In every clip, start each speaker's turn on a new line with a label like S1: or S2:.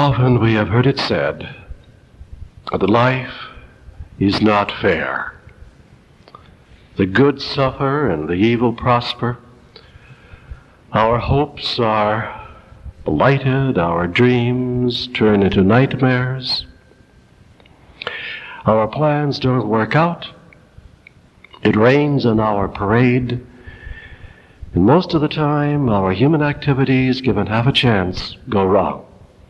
S1: Often we have heard it said that life is not fair. The good suffer and the evil prosper. Our hopes are blighted, our dreams turn into nightmares. Our plans don't work out. It rains on our parade. And most of the time, our human activities, given half a chance, go wrong.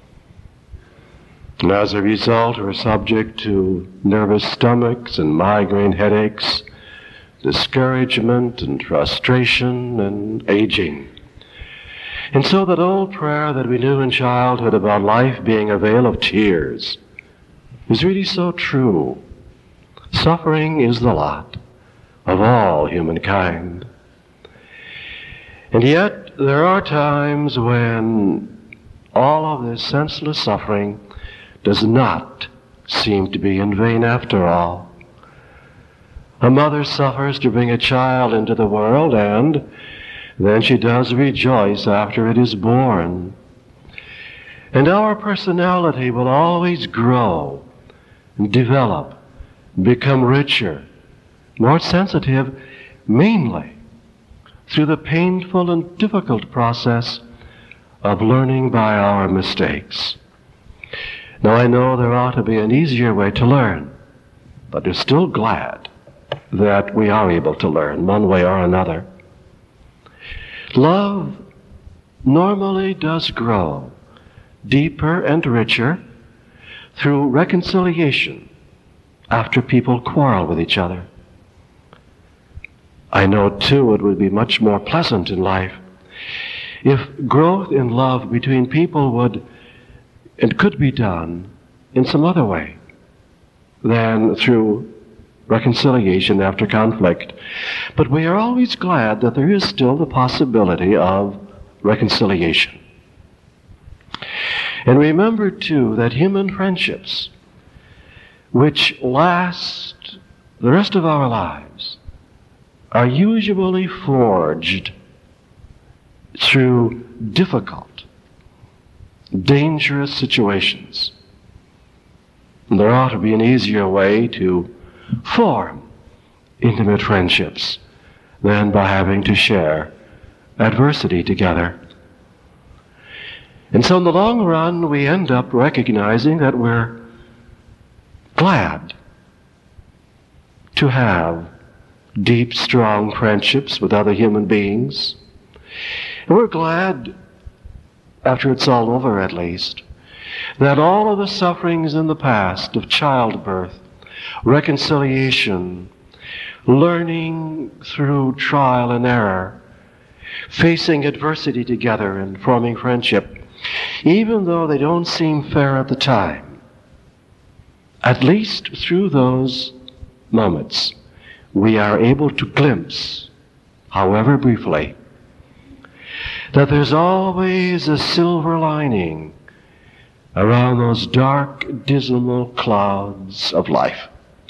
S1: And as a result, we're subject to nervous stomachs and migraine headaches, discouragement and frustration and aging. And so that old prayer that we knew in childhood about life being a vale of tears is really so true. Suffering is the lot of all humankind. And yet, there are times when all of this senseless suffering does not seem to be in vain after all. A mother suffers to bring a child into the world, and then she does rejoice after it is born. And our personality will always grow and develop, become richer, more sensitive, mainly through the painful and difficult process of learning by our mistakes. Now, I know there ought to be an easier way to learn, but I'm still glad that we are able to learn one way or another. Love normally does grow deeper and richer through reconciliation after people quarrel with each other. I know, too, it would be much more pleasant in life if growth in love between people would and could be done in some other way than through reconciliation after conflict. But we are always glad that there is still the possibility of reconciliation. And remember, too, that human friendships, which last the rest of our lives, are usually forged through difficult, dangerous situations. And there ought to be an easier way to form intimate friendships than by having to share adversity together. And so in the long run, we end up recognizing that we're glad to have deep, strong friendships with other human beings. And we're glad, after it's all over at least, that all of the sufferings in the past of childbirth, reconciliation, learning through trial and error, facing adversity together and forming friendship, even though they don't seem fair at the time, at least through those moments, we are able to glimpse, however briefly, that there's always a silver lining around those dark, dismal clouds of life.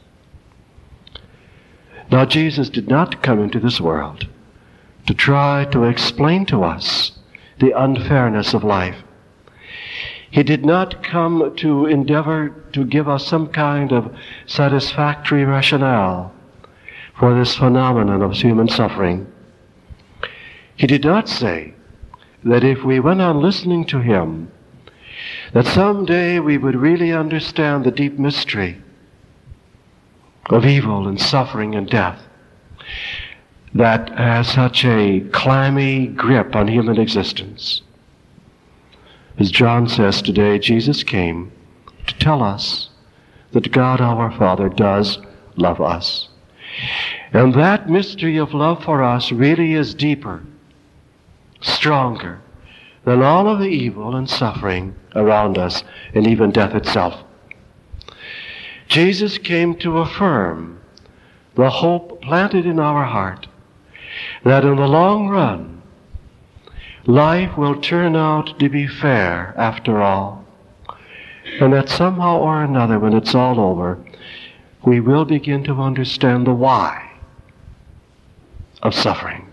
S1: Now, Jesus did not come into this world to try to explain to us the unfairness of life. He did not come to endeavor to give us some kind of satisfactory rationale for this phenomenon of human suffering. He did not say that if we went on listening to him, that someday we would really understand the deep mystery of evil and suffering and death that has such a clammy grip on human existence. As John says today, Jesus came to tell us that God our Father does love us. And that mystery of love for us really is deeper, stronger than all of the evil and suffering around us, and even death itself. Jesus came to affirm the hope planted in our heart that in the long run, life will turn out to be fair after all, and that somehow or another, when it's all over, we will begin to understand the why of suffering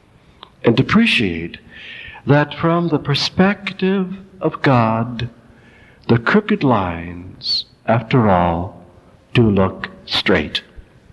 S1: and appreciate that from the perspective of God, the crooked lines, after all, do look straight.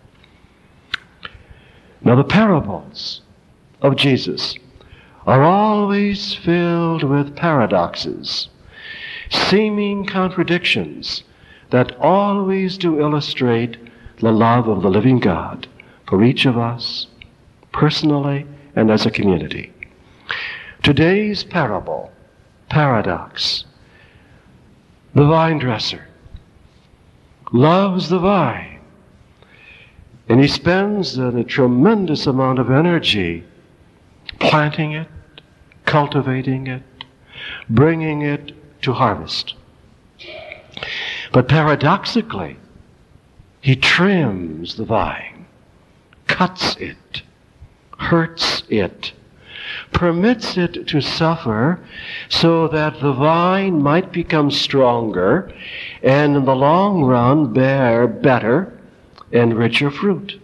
S1: Now, the parables of Jesus are always filled with paradoxes, seeming contradictions that always do illustrate the love of the living God for each of us, personally and as a community. Today's parable, paradox, the vine dresser loves the vine, and he spends a tremendous amount of energy planting it, cultivating it, bringing it to harvest. But paradoxically, he trims the vine, cuts it, hurts it, permits it to suffer so that the vine might become stronger and in the long run bear better and richer fruit.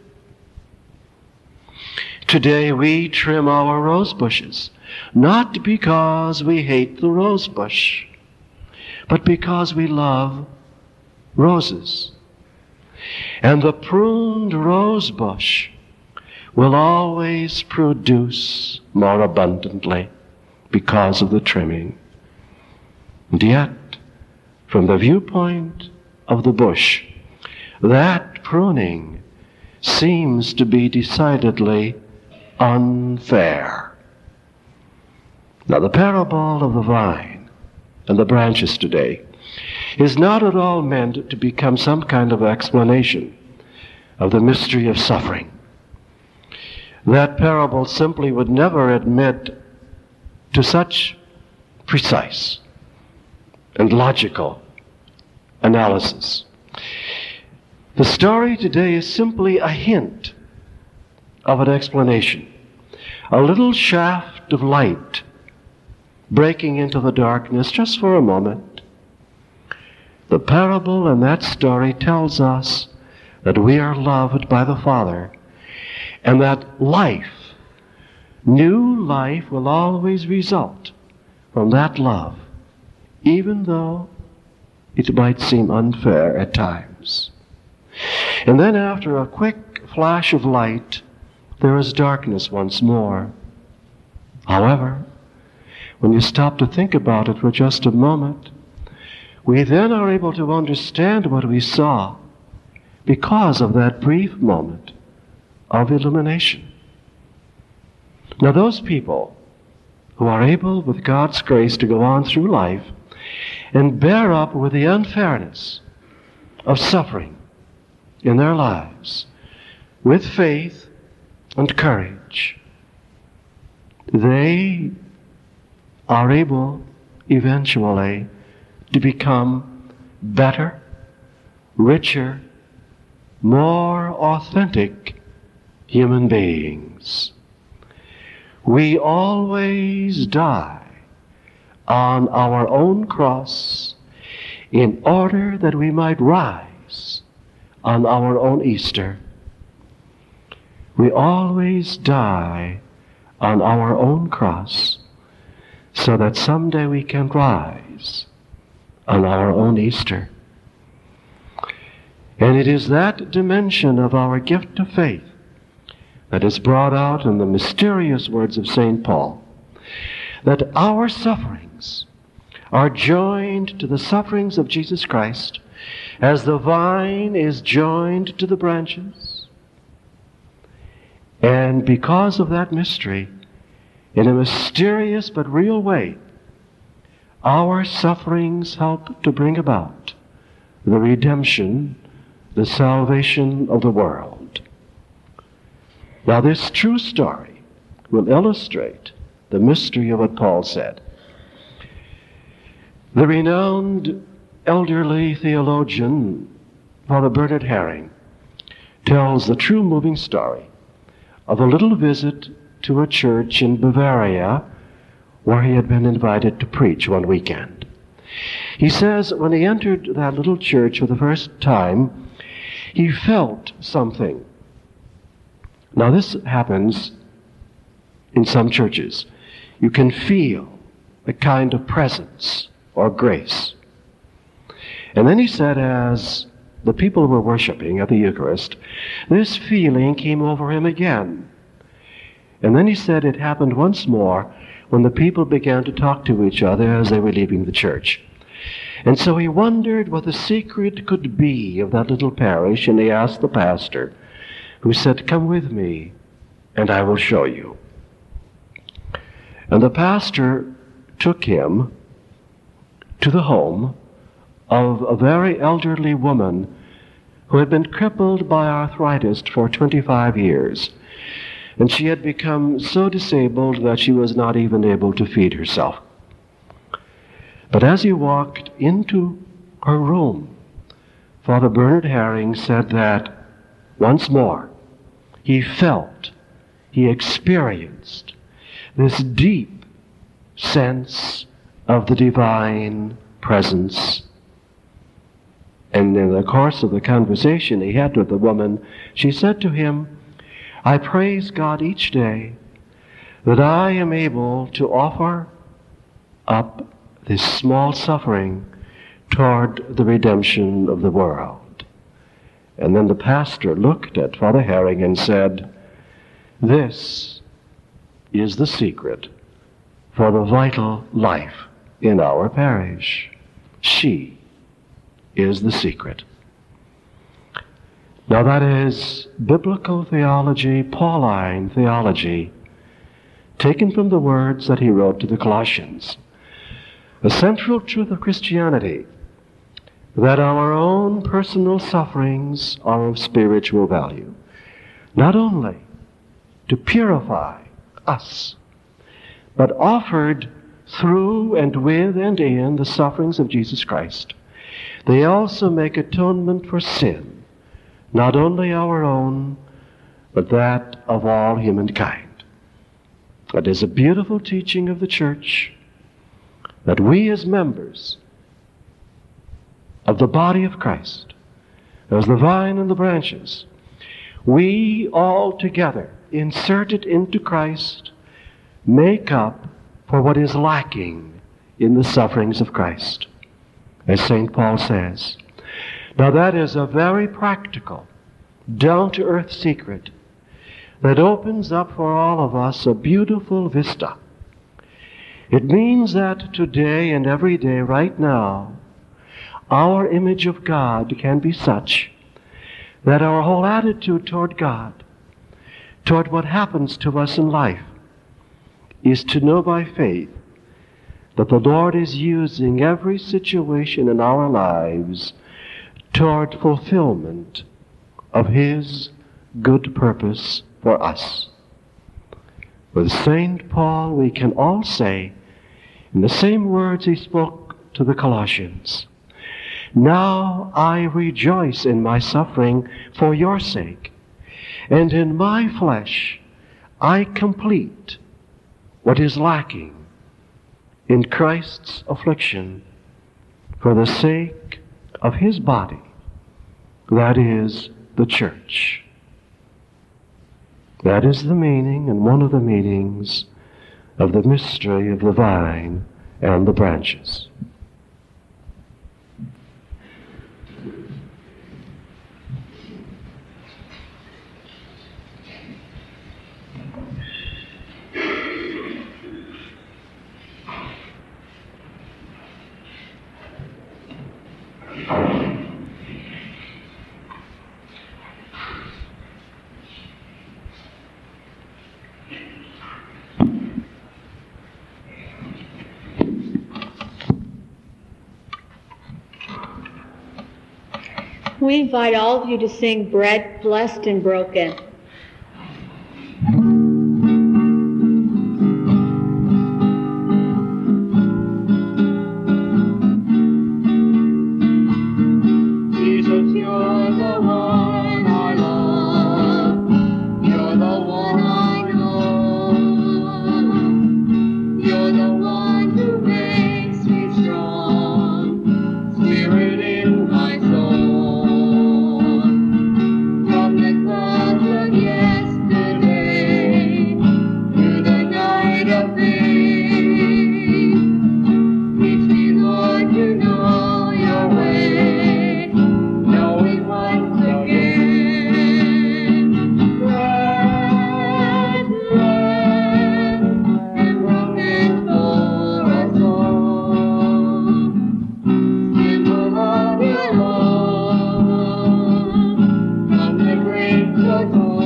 S1: Today we trim our rose bushes, not because we hate the rose bush, but because we love roses. And the pruned rose bush will always produce more abundantly because of the trimming. And yet, from the viewpoint of the bush, that pruning seems to be decidedly unfair. Now, the parable of the vine and the branches today is not at all meant to become some kind of explanation of the mystery of suffering. That parable simply would never admit to such precise and logical analysis. The story today is simply a hint of an explanation, a little shaft of light breaking into the darkness just for a moment. The parable in that story tells us that we are loved by the Father, and that life, new life, will always result from that love, even though it might seem unfair at times. And then after a quick flash of light, there is darkness once more. However, when you stop to think about it for just a moment, we then are able to understand what we saw because of that brief moment of illumination. Now, those people who are able, with God's grace, to go on through life and bear up with the unfairness of suffering in their lives with faith and courage, they are able eventually to become better, richer, more authentic human beings. We always die on our own cross in order that we might rise on our own Easter. We always die on our own cross so that someday we can rise on our own Easter. And it is that dimension of our gift of faith that is brought out in the mysterious words of St. Paul, that our sufferings are joined to the sufferings of Jesus Christ as the vine is joined to the branches. And because of that mystery, in a mysterious but real way, our sufferings help to bring about the redemption, the salvation of the world. Now, this true story will illustrate the mystery of what Paul said. The renowned elderly theologian, Father Bernard Herring, tells the true moving story of a little visit to a church in Bavaria where he had been invited to preach one weekend. He says when he entered that little church for the first time, he felt something. Now, this happens in some churches. You can feel a kind of presence or grace. And then he said, as the people were worshiping at the Eucharist, this feeling came over him again. And then he said it happened once more when the people began to talk to each other as they were leaving the church. And so he wondered what the secret could be of that little parish, and he asked the pastor, who said, "Come with me, and I will show you." And the pastor took him to the home of a very elderly woman who had been crippled by arthritis for 25 years. And she had become so disabled that she was not even able to feed herself. But as he walked into her room, Father Bernard Herring said that once more he felt, he experienced this deep sense of the divine presence. And in the course of the conversation he had with the woman, she said to him, "I praise God each day that I am able to offer up this small suffering toward the redemption of the world." And then the pastor looked at Father Herring and said, "This is the secret for the vital life in our parish. She is the secret." Now that is biblical theology, Pauline theology, taken from the words that he wrote to the Colossians. A central truth of Christianity, that our own personal sufferings are of spiritual value, not only to purify us, but offered through and with and in the sufferings of Jesus Christ. They also make atonement for sin, not only our own, but that of all humankind. It is a beautiful teaching of the Church that we as members of the body of Christ, as the vine and the branches, we all together, inserted into Christ, make up for what is lacking in the sufferings of Christ, as St. Paul says. Now that is a very practical, down-to-earth secret that opens up for all of us a beautiful vista. It means that today and every day, right now, our image of God can be such that our whole attitude toward God, toward what happens to us in life, is to know by faith that the Lord is using every situation in our lives toward fulfillment of His good purpose for us. With St. Paul, we can all say, in the same words he spoke to the Colossians, "Now I rejoice in my suffering for your sake, and in my flesh I complete what is lacking in Christ's affliction for the sake of His body, that is, the Church." That is the meaning, and one of the meanings, of the mystery of the vine and the branches.
S2: We invite all of you to sing "Bread Blessed and Broken."
S3: Jesus, you're the one I love. You're the one I know. You're the one who makes me strong. Spirit in my soul. From the clouds like all